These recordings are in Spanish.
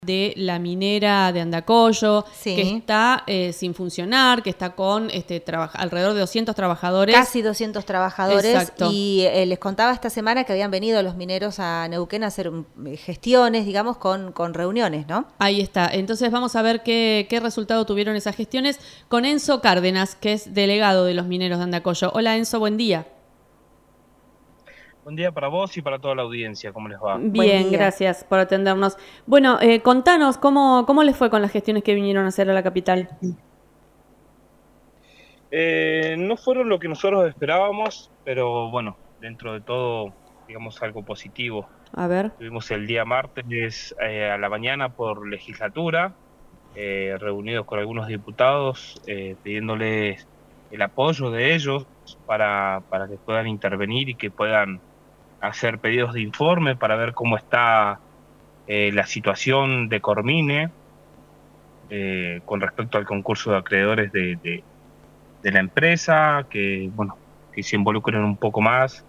de la minera de Andacollo, Sí. que está sin funcionar, que está con alrededor de 200 trabajadores. Casi 200 trabajadores. Exacto. Y les contaba esta semana que habían venido los mineros a Neuquén a hacer gestiones, digamos, con reuniones, ¿no? Ahí está. Entonces vamos a ver qué resultado tuvieron esas gestiones con Enzo Cárdenas, que es delegado de los mineros de Andacollo. Hola Enzo, buen día. Buen día para vos y para toda la audiencia, ¿cómo les va? Bien, gracias por atendernos. Bueno, contanos, ¿cómo les fue con las gestiones que vinieron a hacer a la capital? No fueron lo que nosotros esperábamos, pero bueno, dentro de todo, digamos algo positivo. A ver. Tuvimos el día martes a la mañana por legislatura, reunidos con algunos diputados, pidiéndoles el apoyo de ellos para que puedan intervenir y que puedan hacer pedidos de informe para ver cómo está la situación de Cormine con respecto al concurso de acreedores de la empresa, que bueno, que se involucren un poco más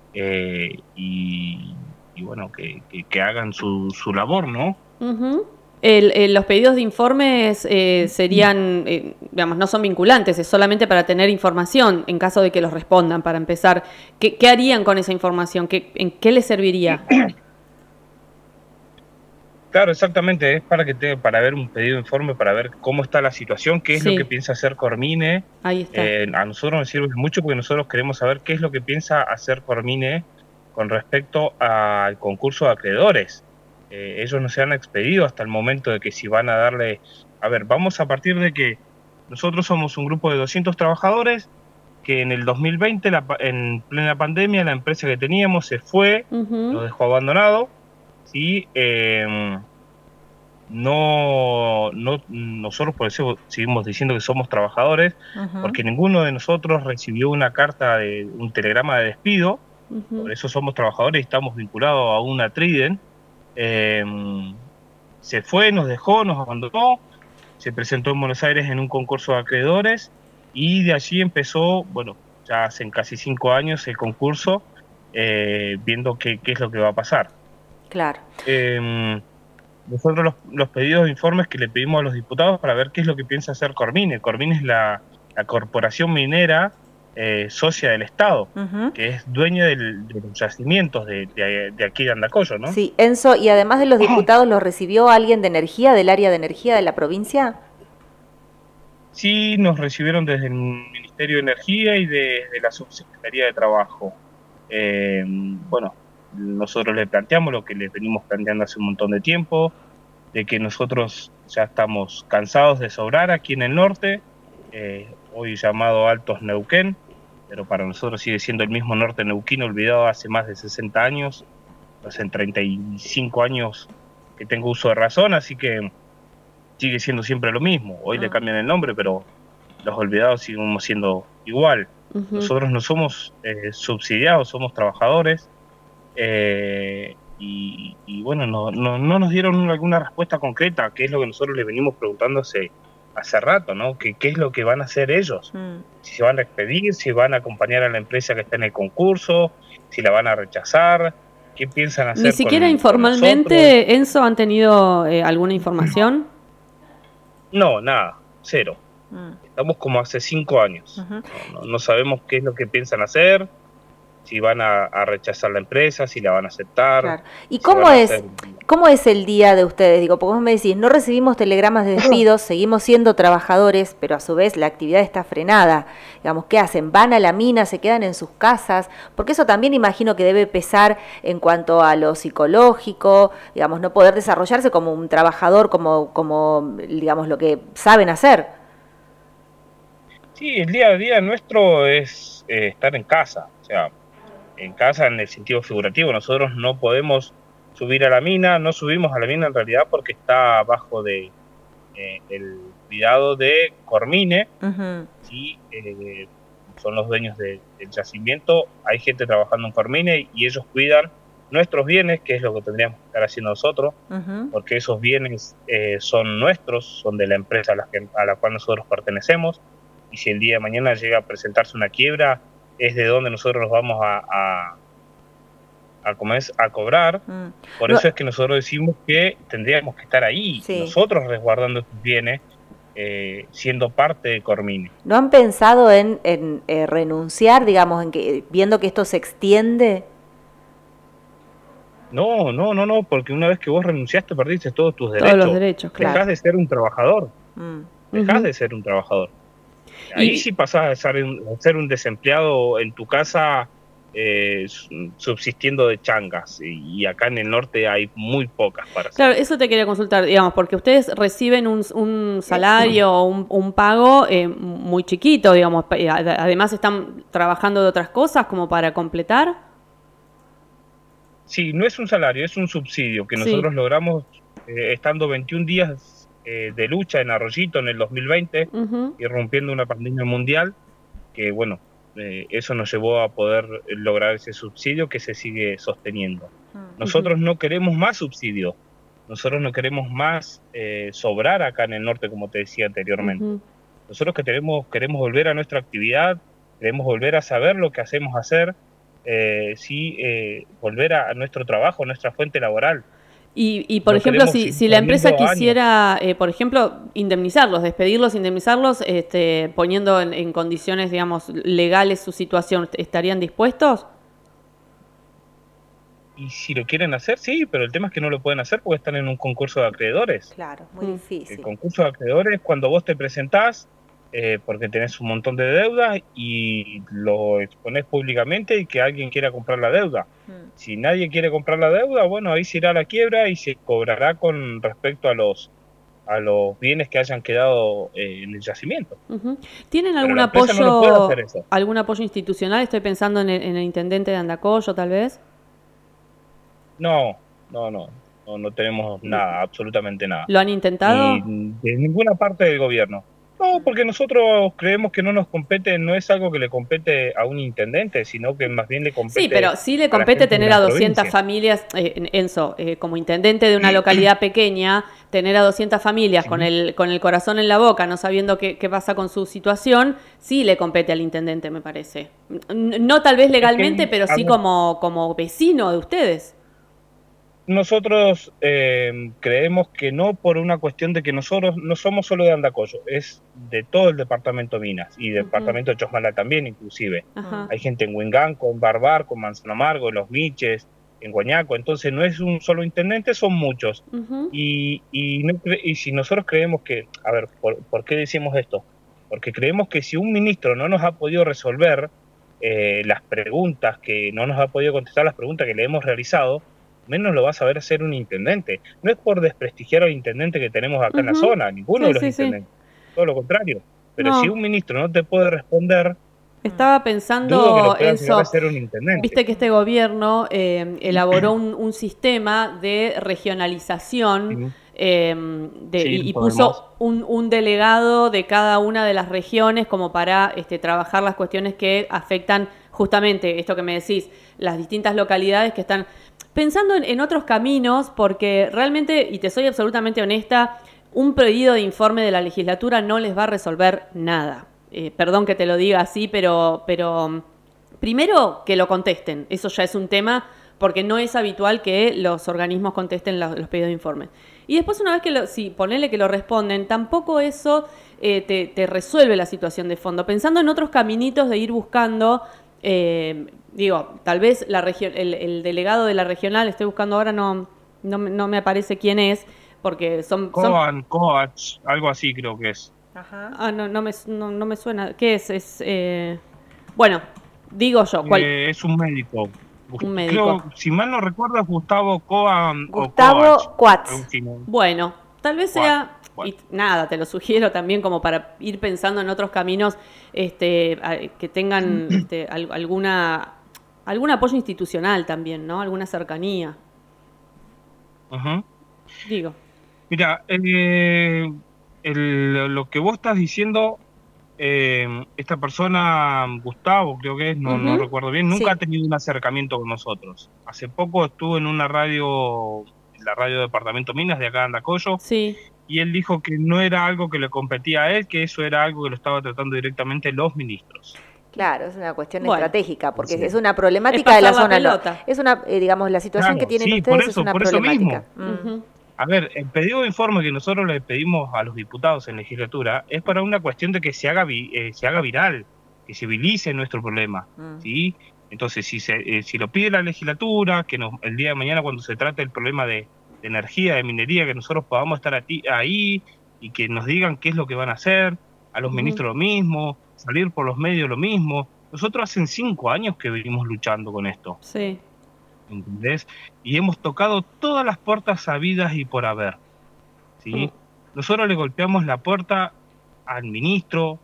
y bueno, que hagan su labor, ¿no? Uh-huh. Los pedidos de informes serían, digamos, no son vinculantes, es solamente para tener información en caso de que los respondan, para empezar. ¿Qué harían con esa información? ¿En qué les serviría? Claro, exactamente, es para ver un pedido de informe, para ver cómo está la situación, qué es lo que piensa hacer Cormine. Ahí está. A nosotros nos sirve mucho porque nosotros queremos saber qué es lo que piensa hacer Cormine con respecto al concurso de acreedores. Ellos no se han expedido hasta el momento de que si van a darle... A ver, vamos a partir de que nosotros somos un grupo de 200 trabajadores que en el 2020, en plena pandemia, la empresa que teníamos se fue, nos dejó abandonado, ¿sí? Nosotros por eso seguimos diciendo que somos trabajadores, porque ninguno de nosotros recibió una carta, un telegrama de despido, por eso somos trabajadores y estamos vinculados a una Trident. Se fue, nos dejó, nos abandonó, se presentó en Buenos Aires en un concurso de acreedores y de allí empezó, bueno, ya hace casi 5 años el concurso, viendo qué es lo que va a pasar. Claro. Nosotros los pedidos de informes que le pedimos a los diputados para ver qué es lo que piensa hacer Cormine. Cormine es la corporación minera socia del Estado, que es dueña de los yacimientos de aquí de Andacollo, ¿no? Sí, Enzo, y además de los diputados, ¿los recibió alguien de energía, del área de energía de la provincia? Sí, nos recibieron desde el Ministerio de Energía y de la Subsecretaría de Trabajo. Bueno, nosotros le planteamos lo que les venimos planteando hace un montón de tiempo, de que nosotros ya estamos cansados de sobrar aquí en el norte, hoy llamado Altos Neuquén, pero para nosotros sigue siendo el mismo norte neuquino, olvidado hace más de 60 años, hace 35 años que tengo uso de razón, así que sigue siendo siempre lo mismo. Hoy le cambian el nombre, pero los olvidados seguimos siendo igual. Nosotros no somos subsidiados, somos trabajadores, y bueno, no nos dieron alguna respuesta concreta, que es lo que nosotros les venimos preguntando hace rato, ¿no? ¿Qué es lo que van a hacer ellos? Si se van a expedir, si van a acompañar a la empresa que está en el concurso, si la van a rechazar, ¿qué piensan hacer? Ni siquiera informalmente, Enzo, ¿han tenido alguna información? No, nada, cero. Estamos como hace 5 años. No sabemos qué es lo que piensan hacer, si van a rechazar la empresa, si la van a aceptar. Claro. ¿Y cómo es el día de ustedes? Digo, porque vos me decís, no recibimos telegramas de despidos, seguimos siendo trabajadores, pero a su vez la actividad está frenada. Digamos, ¿qué hacen? ¿Van a la mina, se quedan en sus casas? Porque eso también imagino que debe pesar en cuanto a lo psicológico, digamos, no poder desarrollarse como un trabajador, como digamos, lo que saben hacer. Sí, el día a día nuestro es estar en casa, o sea, en casa en el sentido figurativo. Nosotros no podemos subir a la mina, no subimos a la mina en realidad porque está bajo de el cuidado de Cormine, ¿sí? Son los dueños del yacimiento, hay gente trabajando en Cormine y ellos cuidan nuestros bienes, que es lo que tendríamos que estar haciendo nosotros, porque esos bienes son nuestros, son de la empresa a la cual nosotros pertenecemos, y si el día de mañana llega a presentarse una quiebra, es de donde nosotros nos vamos a a cobrar. Por eso es que nosotros decimos que tendríamos que estar ahí, nosotros resguardando sus bienes, siendo parte de Cormine. ¿No han pensado en renunciar, digamos, viendo que esto se extiende? No, porque una vez que vos renunciaste perdiste todos tus derechos. Todos los derechos, claro. Dejás de ser un trabajador. Dejás de ser un trabajador. Ahí sí pasás a ser un desempleado en tu casa, subsistiendo de changas, y acá en el norte hay muy pocas para hacer. Claro, eso te quería consultar, digamos, porque ustedes reciben un salario o un pago muy chiquito, digamos, además están trabajando de otras cosas como para completar. Sí, no es un salario, es un subsidio que nosotros logramos estando 21 días de lucha en Arroyito en el 2020, irrumpiendo una pandemia mundial, que bueno, eso nos llevó a poder lograr ese subsidio que se sigue sosteniendo. Nosotros no queremos más subsidio, nosotros no queremos más sobrar acá en el norte, como te decía anteriormente. Nosotros queremos volver a nuestra actividad, queremos volver a saber lo que hacemos hacer, volver a nuestro trabajo, a nuestra fuente laboral. Y por ejemplo, si la empresa quisiera, por ejemplo, despedirlos, indemnizarlos, poniendo en condiciones, digamos, legales su situación, ¿estarían dispuestos? Y si lo quieren hacer, sí, pero el tema es que no lo pueden hacer porque están en un concurso de acreedores. Claro, muy difícil. El concurso de acreedores, cuando vos te presentás, porque tenés un montón de deudas y lo exponés públicamente y que alguien quiera comprar la deuda. Si nadie quiere comprar la deuda, bueno, ahí se irá a la quiebra y se cobrará con respecto a los bienes que hayan quedado en el yacimiento. ¿Tienen algún apoyo institucional? Estoy pensando en el intendente de Andacollo, tal vez. No tenemos nada, absolutamente nada. ¿Lo han intentado? De ninguna parte del gobierno. No, porque nosotros creemos que no nos compete, no es algo que le compete a un intendente, sino que más bien le compete. Sí, pero sí le compete tener a 200 familias, Enzo, como intendente de una localidad pequeña, tener a 200 familias con el corazón en la boca, no sabiendo qué pasa con su situación, sí le compete al intendente, me parece. No tal vez legalmente, pero sí como vecino de ustedes. Nosotros creemos que no, por una cuestión de que nosotros no somos solo de Andacollo, es de todo el departamento Minas y del departamento de Chosmalal también, inclusive. Hay gente en Huinganco, en Barbarco, en Manzano Amargo, en Los Miches, en Guañaco, entonces no es un solo intendente, son muchos. Y si nosotros creemos que, a ver, ¿por qué decimos esto? Porque creemos que si un ministro no nos ha podido resolver las preguntas, que no nos ha podido contestar las preguntas que le hemos realizado, menos lo va a saber hacer un intendente. No es por desprestigiar al intendente que tenemos acá en la zona, ninguno de los intendentes, todo lo contrario. Pero si un ministro no te puede responder, estaba pensando, Enzo, ser un intendente. Viste que este gobierno elaboró un sistema de regionalización y puso un delegado de cada una de las regiones como para trabajar las cuestiones que afectan justamente esto que me decís, las distintas localidades que están pensando en otros caminos, porque realmente, y te soy absolutamente honesta, un pedido de informe de la legislatura no les va a resolver nada. Perdón que te lo diga así, pero primero que lo contesten, eso ya es un tema, porque no es habitual que los organismos contesten los pedidos de informe. Y después, una vez que ponele que lo responden, tampoco eso te resuelve la situación de fondo. Pensando en otros caminitos de ir buscando, tal vez el delegado de la regional, estoy buscando ahora, no me aparece quién es, porque son Coach, algo así creo que es. Ajá. No me suena. ¿Qué es? Bueno, digo yo. ¿Cuál? Es un médico. Un médico. Creo, si mal no recuerdo, es Gustavo Coan. Gustavo Coats. Bueno, tal vez sea. Y nada, te lo sugiero también como para ir pensando en otros caminos que tengan algún apoyo institucional también, ¿no? Alguna cercanía. Digo. Mira, lo que vos estás diciendo, esta persona, Gustavo, creo que es, no recuerdo bien, nunca ha tenido un acercamiento con nosotros. Hace poco estuvo en una radio, en la radio Departamento Minas de acá de Andacollo, y él dijo que no era algo que le competía a él, que eso era algo que lo estaba tratando directamente los ministros. Claro, es una cuestión Bueno, estratégica, porque sí. es una problemática Es de la pasar la zona. pelota. Es una, digamos, la situación Claro, que tienen sí, ustedes es una por eso problemática. mismo. Ujú. A ver, el pedido de informe que nosotros le pedimos a los diputados en legislatura es para una cuestión de que se haga viral, que se vilice nuestro problema, ¿sí? Entonces, si lo pide la legislatura, que el día de mañana cuando se trate el problema de energía, de minería, que nosotros podamos estar ahí y que nos digan qué es lo que van a hacer, a los ministros lo mismo, salir por los medios lo mismo. Nosotros hace 5 años que venimos luchando con esto. Sí. ¿Entendés? Y hemos tocado todas las puertas sabidas y por haber, ¿sí? Nosotros le golpeamos la puerta al ministro,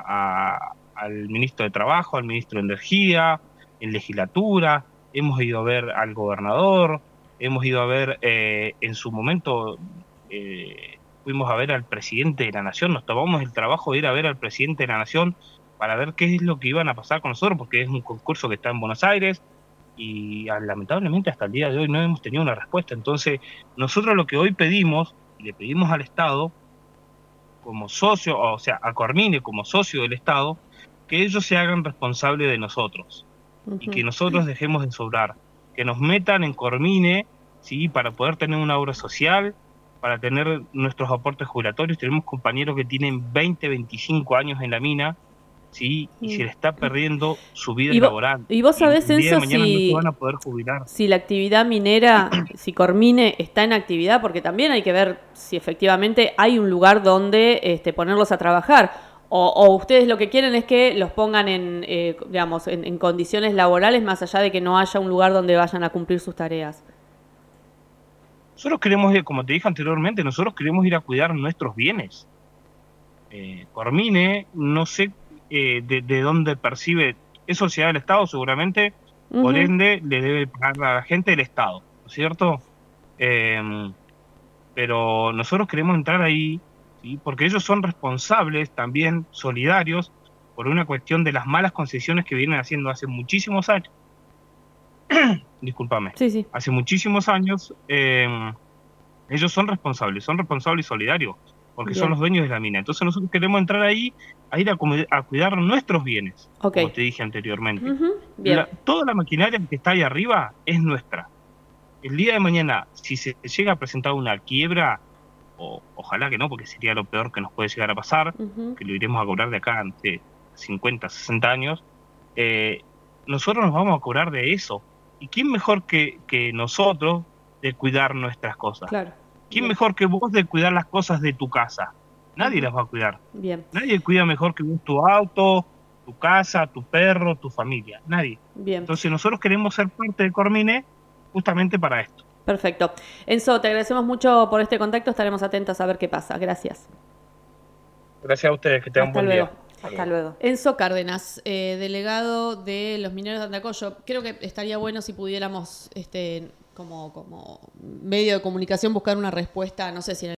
al ministro de Trabajo, al ministro de Energía, en legislatura, hemos ido a ver al gobernador, hemos ido a ver, en su momento, fuimos a ver al presidente de la Nación, nos tomamos el trabajo de ir a ver al presidente de la Nación para ver qué es lo que iban a pasar con nosotros, porque es un concurso que está en Buenos Aires, y lamentablemente hasta el día de hoy no hemos tenido una respuesta. Entonces, nosotros lo que hoy pedimos, y le pedimos al Estado, como socio, o sea, a Cormine como socio del Estado, que ellos se hagan responsables de nosotros, y que nosotros dejemos de sobrar, que nos metan en Cormine, ¿sí? Para poder tener una obra social, para tener nuestros aportes jubilatorios. Tenemos compañeros que tienen 20, 25 años en la mina, ¿sí? Y se le está perdiendo su vida laboral. Y vos sabés, el día de Enzo, mañana no se van a poder jubilar. si la actividad minera, si Cormine está en actividad, porque también hay que ver si efectivamente hay un lugar donde ponerlos a trabajar. O ustedes lo que quieren es que los pongan digamos, en condiciones laborales, más allá de que no haya un lugar donde vayan a cumplir sus tareas. Nosotros queremos ir, como te dije anteriormente, nosotros queremos ir a cuidar nuestros bienes. Cormine, no sé de dónde percibe, es sociedad del Estado seguramente, por ende le debe pagar a la gente del Estado, ¿no es cierto? Pero nosotros queremos entrar ahí, ¿sí? Porque ellos son responsables, también solidarios, por una cuestión de las malas concesiones que vienen haciendo hace muchísimos años. Discúlpame. Sí. Hace muchísimos años, ellos son responsables y solidarios, porque son los dueños de la mina. Entonces nosotros queremos entrar ahí a ir a cuidar nuestros bienes, como te dije anteriormente. Bien. Toda la maquinaria que está ahí arriba es nuestra. El día de mañana, si se llega a presentar una quiebra, ojalá que no, porque sería lo peor que nos puede llegar a pasar, que lo iremos a cobrar de acá ante 50, 60 años, nosotros nos vamos a cobrar de eso. ¿Y quién mejor que nosotros de cuidar nuestras cosas? Claro. ¿Quién mejor que vos de cuidar las cosas de tu casa? Nadie las va a cuidar. Bien. Nadie cuida mejor que vos tu auto, tu casa, tu perro, tu familia. Nadie. Bien. Entonces nosotros queremos ser parte de Cormine justamente para esto. Perfecto. Enzo, te agradecemos mucho por este contacto. Estaremos atentos a ver qué pasa. Gracias. Gracias a ustedes. Que tengan buen día. Hasta luego. Enzo Cárdenas, delegado de los mineros de Andacollo. Creo que estaría bueno si pudiéramos, como medio de comunicación, buscar una respuesta, no sé si en el